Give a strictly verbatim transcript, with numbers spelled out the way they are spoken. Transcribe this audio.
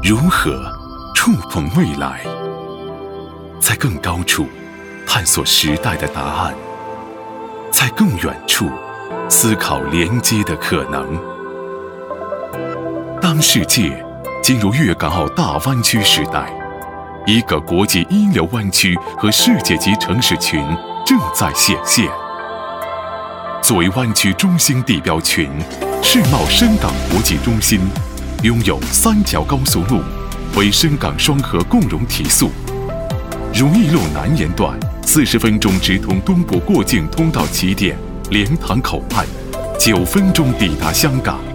如何触碰未来？在更高处探索时代的答案，在更远处思考连接的可能。当世界进入粤港澳大湾区时代，一个国际一流湾区和世界级城市群正在显现。作为湾区中心地标群，世贸深港国际中心拥有三条高速路为深港双河共融提速。如意路南沿段四十分钟直通东部过境通道起点莲塘口岸，九分钟抵达香港。